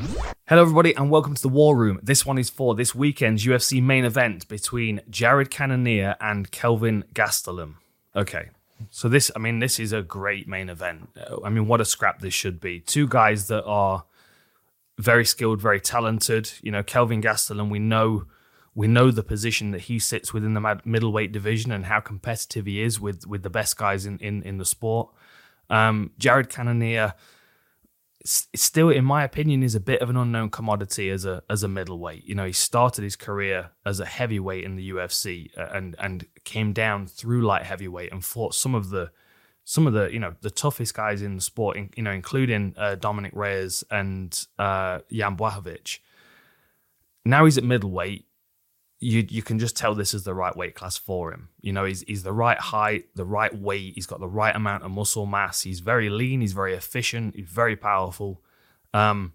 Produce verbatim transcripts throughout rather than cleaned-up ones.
Hello everybody and welcome to the War Room. This one is for this weekend's U F C main event between Jared Cannonier and Kelvin Gastelum. Okay, so this, I mean, this is a great main event. I mean, what a scrap this should be. Two guys that are very skilled, very talented. You know, Kelvin Gastelum, we know we know the position that he sits within the middleweight division and how competitive he is with, with the best guys in, in, in the sport. Um, Jared Cannonier, still, in my opinion, is a bit of an unknown commodity as a as a middleweight. You know, he started his career as a heavyweight in the U F C and and came down through light heavyweight and fought some of the some of the you know the toughest guys in the sport, you know, including uh, Dominic Reyes and uh, Jan Blachowicz. Now he's at middleweight. You you can just tell this is the right weight class for him. You know, he's he's the right height, the right weight. He's got the right amount of muscle mass. He's very lean. He's very efficient. He's very powerful. Um,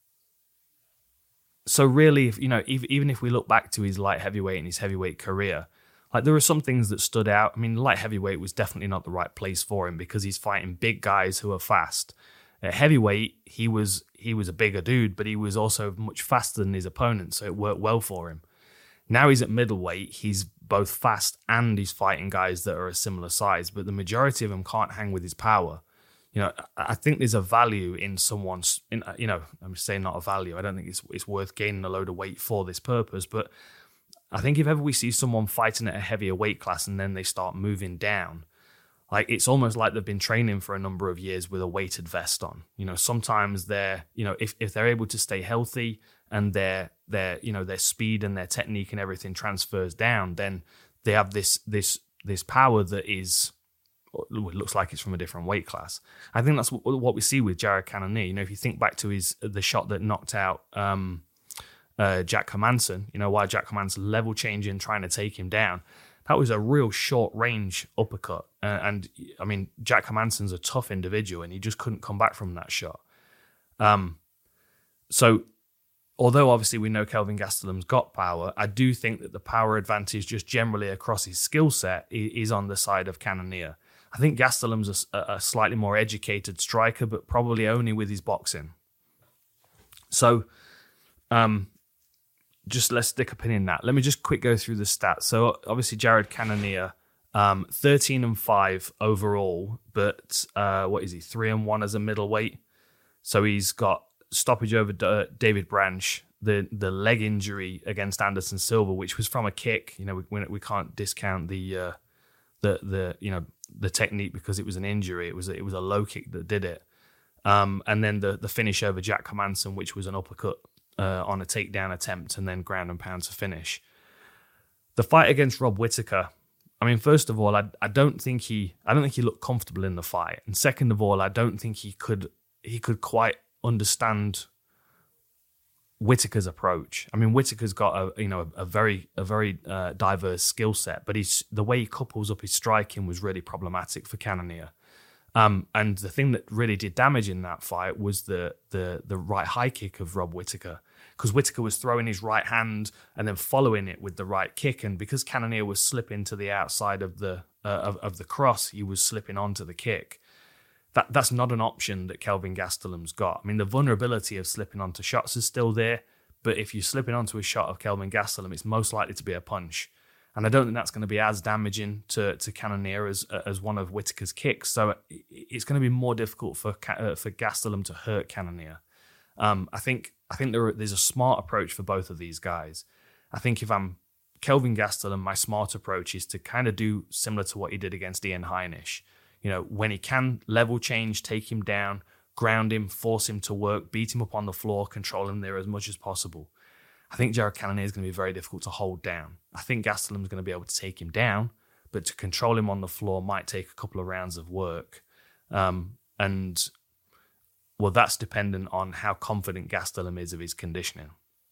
so really, if, you know, even, even if we look back to his light heavyweight and his heavyweight career, like there were some things that stood out. I mean, light heavyweight was definitely not the right place for him because he's fighting big guys who are fast. At heavyweight, he was he was a bigger dude, but he was also much faster than his opponent, so it worked well for him. Now he's at middleweight, he's both fast and he's fighting guys that are a similar size, but the majority of them can't hang with his power. You know, I think there's a value in someone's, in, you know, I'm saying not a value. I don't think it's it's worth gaining a load of weight for this purpose, but I think if ever we see someone fighting at a heavier weight class and then they start moving down, like it's almost like they've been training for a number of years with a weighted vest on. You know, sometimes they're, you know, if, if they're able to stay healthy and their their you know their speed and their technique and everything transfers down, then they have this this this power that is, it looks like it's from a different weight class. I think that's what, what we see with Jared Cannonier. You know, if you think back to his the shot that knocked out um, uh, Jack Hermansson, you know, while Jack Hermansson level changing, trying to take him down, that was a real short range uppercut. Uh, and I mean, Jack Hermansson's a tough individual, and he just couldn't come back from that shot. Um, so. Although obviously we know Kelvin Gastelum's got power, I do think that the power advantage just generally across his skill set is on the side of Cannonier. I think Gastelum's a, a slightly more educated striker, but probably only with his boxing. So um, just let's stick a pin in that. Let me just quick go through the stats. So obviously Jared Cannonier, um, thirteen and five overall, but uh, what is he, three and one as a middleweight? So he's got stoppage over D- David Branch, the the leg injury against Anderson Silva, which was from a kick. You know, we we can't discount the uh, the the you know the technique because it was an injury. It was it was a low kick that did it. Um, and then the the finish over Jack Hermansson, which was an uppercut uh, on a takedown attempt, and then ground and pound to finish. The fight against Rob Whittaker. I mean, first of all, I I don't think he I don't think he looked comfortable in the fight, and second of all, I don't think he could he could quite understand Whittaker's approach. I mean, Whittaker's got a you know a, a very a very uh, diverse skill set, but he's the way he couples up his striking was really problematic for Cannonier. Um, and the thing that really did damage in that fight was the the the right high kick of Rob Whittaker, because Whittaker was throwing his right hand and then following it with the right kick, and because Cannonier was slipping to the outside of the uh, of, of the cross, he was slipping onto the kick. That that's not an option that Kelvin Gastelum's got. I mean, the vulnerability of slipping onto shots is still there, but if you're slipping onto a shot of Kelvin Gastelum, it's most likely to be a punch. And I don't think that's going to be as damaging to, to Cannonier as as one of Whittaker's kicks. So it's going to be more difficult for uh, for Gastelum to hurt Cannonier. Um, I think I think there are, there's a smart approach for both of these guys. I think if I'm Kelvin Gastelum, my smart approach is to kind of do similar to what he did against Ian Heinisch. You know, when he can level change, take him down, ground him, force him to work, beat him up on the floor, control him there as much as possible. I think Jared Cannonier is going to be very difficult to hold down. I think Gastelum is going to be able to take him down, but to control him on the floor might take a couple of rounds of work. Um, and, well, that's dependent on how confident Gastelum is of his conditioning.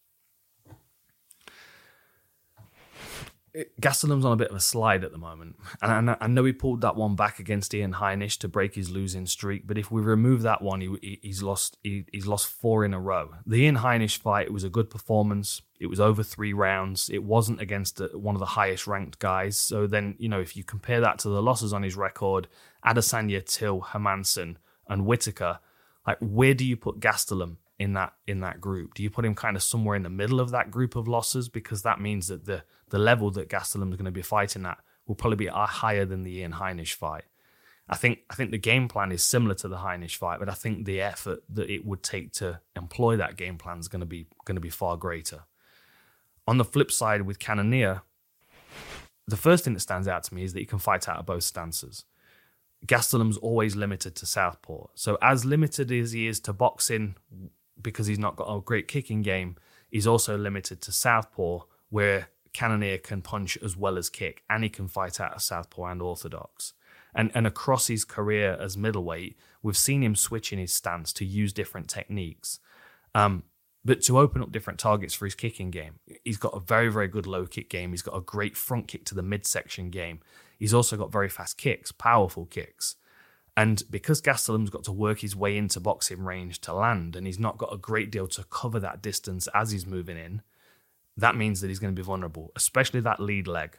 Gastelum's on a bit of a slide at the moment. And I know he pulled that one back against Ian Heinisch to break his losing streak, but if we remove that one, he, he's lost he, he's lost four in a row. The Ian Heinisch fight was a good performance. It was over three rounds. It wasn't against one of the highest ranked guys. So then, you know, if you compare that to the losses on his record, Adesanya, Till, Hermansson, and Whittaker, like, where do you put Gastelum in that in that group? Do you put him kind of somewhere in the middle of that group of losses? Because that means that the the level that Gastelum is going to be fighting at will probably be higher than the Ian Heinisch fight. I think I think the game plan is similar to the Heinisch fight, but I think the effort that it would take to employ that game plan is going to be going to be far greater. On the flip side, with Cannonier, the first thing that stands out to me is that he can fight out of both stances. Gastelum's always limited to southpaw. So as limited as he is to boxing, because he's not got a great kicking game, he's also limited to southpaw, where Cannonier can punch as well as kick, and he can fight out of southpaw and orthodox. And and across his career as middleweight, we've seen him switch in his stance to use different techniques, um, but to open up different targets for his kicking game. He's got a very, very good low kick game. He's got a great front kick to the midsection game. He's also got very fast kicks, powerful kicks. And because Gastelum's got to work his way into boxing range to land, and he's not got a great deal to cover that distance as he's moving in, that means that he's going to be vulnerable, especially that lead leg.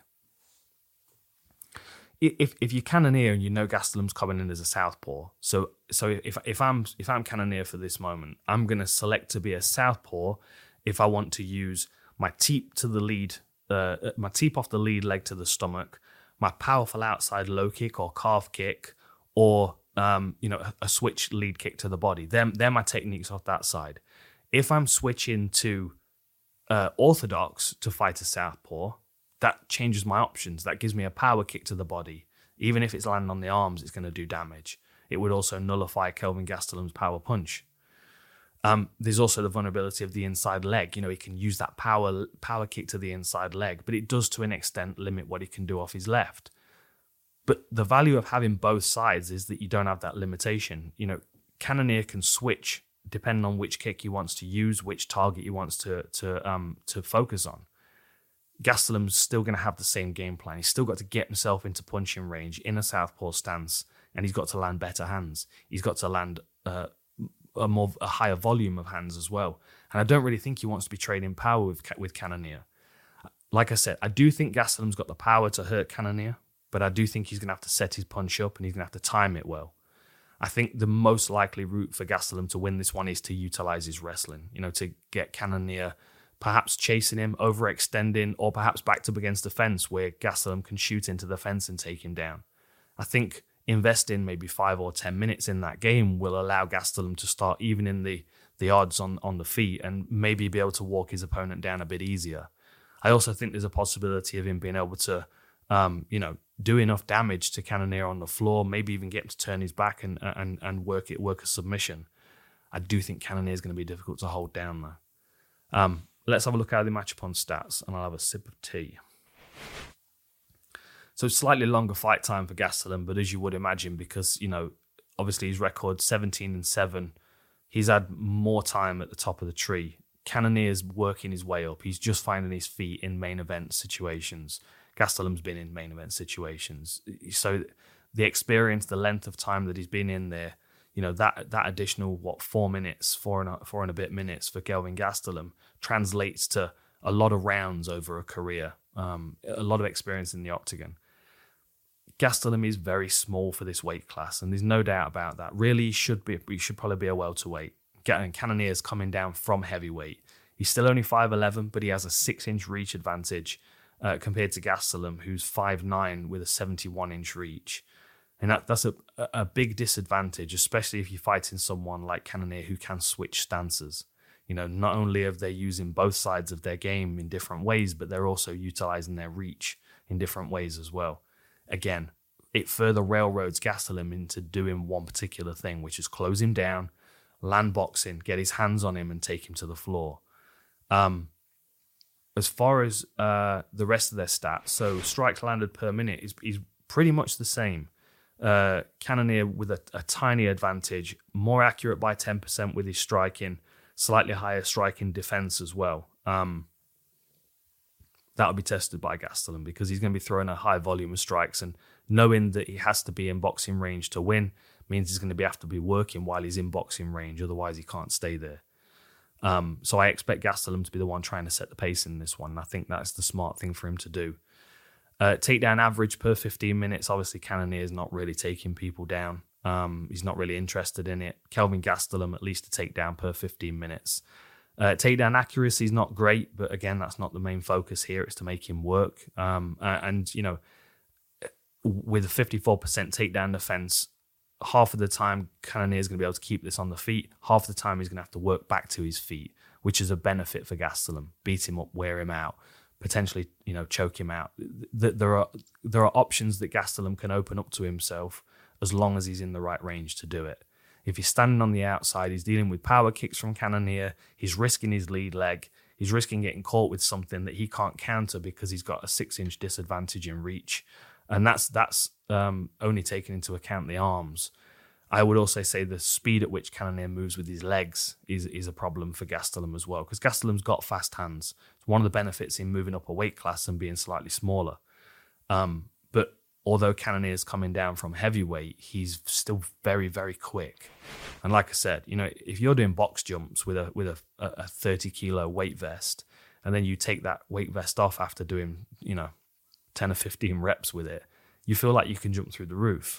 If if you Cannonier and you know Gastelum's coming in as a southpaw, so so if if I'm if I'm Cannonier for this moment, I'm going to select to be a southpaw if I want to use my teep to the lead, uh, my teep off the lead leg to the stomach, my powerful outside low kick or calf kick, or um, you know a, a switch lead kick to the body. They're, they're my techniques off that side. If I'm switching to uh, orthodox to fight a southpaw, that changes my options. That gives me a power kick to the body. Even if it's landing on the arms, it's going to do damage. It would also nullify Kelvin Gastelum's power punch. Um, there's also the vulnerability of the inside leg. You know, he can use that power power kick to the inside leg, but it does to an extent limit what he can do off his left. But the value of having both sides is that you don't have that limitation. You know, Cannonier can switch depending on which kick he wants to use, which target he wants to to um to focus on. Gastelum's still going to have the same game plan. He's still got to get himself into punching range in a southpaw stance, and he's got to land better hands. He's got to land uh, a more a higher volume of hands as well. And I don't really think he wants to be trading power with with Cannonier. Like I said, I do think Gastelum's got the power to hurt Cannonier, but I do think he's going to have to set his punch up and he's going to have to time it well. I think the most likely route for Gastelum to win this one is to utilize his wrestling, you know, to get Cannonier perhaps chasing him, overextending, or perhaps backed up against the fence where Gastelum can shoot into the fence and take him down. I think investing maybe five or ten minutes in that game will allow Gastelum to start evening the, the odds on, on the feet and maybe be able to walk his opponent down a bit easier. I also think there's a possibility of him being able to, um, you know, do enough damage to Cannonier on the floor, maybe even get him to turn his back and and and work it, work a submission. I do think Cannonier is going to be difficult to hold down though. Um, let's have a look at the matchup on stats, and I'll have a sip of tea. So slightly longer fight time for Gastelum, but as you would imagine, because you know, obviously his record seventeen and seven, he's had more time at the top of the tree. Cannonier's working his way up. He's just finding his feet in main event situations. Gastelum's been in main event situations. So the experience, the length of time that he's been in there, you know, that that additional, what, four minutes, four and a, four and a bit minutes for Kelvin Gastelum translates to a lot of rounds over a career, um, a lot of experience in the octagon. Gastelum is very small for this weight class, and there's no doubt about that. Really, he should be, he should probably be a welterweight. Cannonier's coming down from heavyweight. He's still only five eleven, but he has a six-inch reach advantage uh, compared to Gastelum, who's five nine with a seventy-one inch reach. And that, that's a, a big disadvantage, especially if you're fighting someone like Cannonier who can switch stances. You know, not only are they using both sides of their game in different ways, but they're also utilizing their reach in different ways as well. Again, it further railroads Gastelum into doing one particular thing, which is close him down, land boxing, get his hands on him and take him to the floor. Um, as far as uh, the rest of their stats, so strikes landed per minute is, is pretty much the same. Uh, Cannonier with a, a tiny advantage, more accurate by ten percent with his striking, slightly higher striking defense as well. Um, that'll be tested by Gastelum because he's going to be throwing a high volume of strikes, and knowing that he has to be in boxing range to win means he's going to be have to be working while he's in boxing range, otherwise he can't stay there. Um, so I expect Gastelum to be the one trying to set the pace in this one, and I think that's the smart thing for him to do. Uh, takedown average per fifteen minutes, obviously Cannonier is not really taking people down. Um, he's not really interested in it. Kelvin Gastelum, at least a takedown per fifteen minutes. Uh, takedown accuracy is not great, but again, that's not the main focus here. It's to make him work. Um, and, you know, with a fifty-four percent takedown defense, half of the time, Cannonier is going to be able to keep this on the feet. Half the time, he's going to have to work back to his feet, which is a benefit for Gastelum. Beat him up, wear him out, potentially, you know, choke him out. There are there are options that Gastelum can open up to himself as long as he's in the right range to do it. If he's standing on the outside, he's dealing with power kicks from Cannonier, he's risking his lead leg, he's risking getting caught with something that he can't counter because he's got a six-inch disadvantage in reach. And that's that's um, only taking into account the arms. I would also say the speed at which Cannonier moves with his legs is, is a problem for Gastelum as well, because Gastelum's got fast hands. It's one of the benefits in moving up a weight class and being slightly smaller. Um, but although Cannonier is coming down from heavyweight, he's still very, very quick. And like I said, you know, if you're doing box jumps with a with a, a thirty kilo weight vest, and then you take that weight vest off after doing, you know, ten or fifteen reps with it, you feel like you can jump through the roof.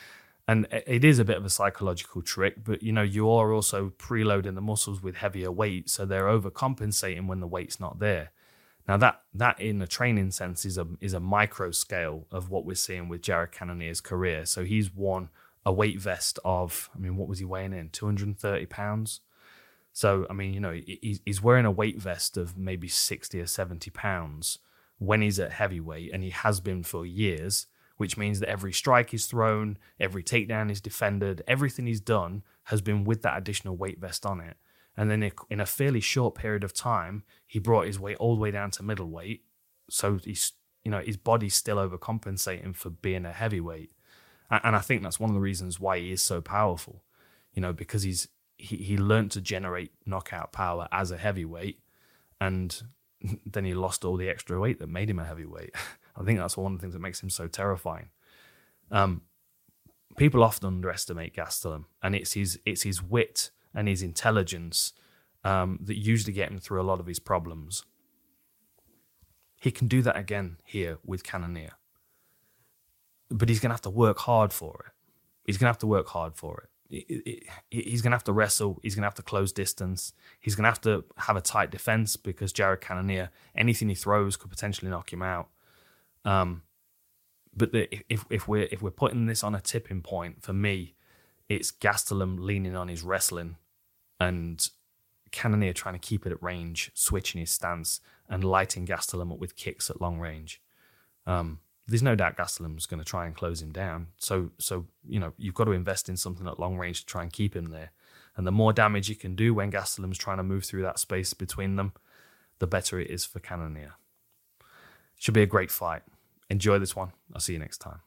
And it is a bit of a psychological trick, but, you know, you are also preloading the muscles with heavier weight, so they're overcompensating when the weight's not there. Now, that that in a training sense is a is a micro scale of what we're seeing with Jared Cannonier's career. So he's won a weight vest of, I mean, what was he weighing in? two hundred thirty pounds. So, I mean, you know, he's wearing a weight vest of maybe sixty or seventy pounds when he's at heavyweight, and he has been for years, which means that every strike is thrown, every takedown is defended, everything he's done has been with that additional weight vest on it. And then in a fairly short period of time, he brought his weight all the way down to middleweight. So he's, you know, his body's still overcompensating for being a heavyweight. And I think that's one of the reasons why he is so powerful, you know, because he's he, he learned to generate knockout power as a heavyweight, and then he lost all the extra weight that made him a heavyweight. I think that's one of the things that makes him so terrifying. Um, people often underestimate Gastelum, and it's his it's his wit and his intelligence um, that usually get him through a lot of his problems. He can do that again here with Cannonier, but he's going to have to work hard for it. He's going to have to work hard for it. It, it, it. He's going to have to wrestle. He's going to have to close distance. He's going to have to have a tight defense because Jared Cannonier, anything he throws could potentially knock him out. Um, but the, if if we're if we're putting this on a tipping point, for me, it's Gastelum leaning on his wrestling and Cannonier trying to keep it at range, switching his stance and lighting Gastelum up with kicks at long range. Um, there's no doubt Gastelum's going to try and close him down. So so you know you've got to invest in something at long range to try and keep him there. And the more damage you can do when Gastelum's trying to move through that space between them, the better it is for Cannonier. Should be a great fight. Enjoy this one. I'll see you next time.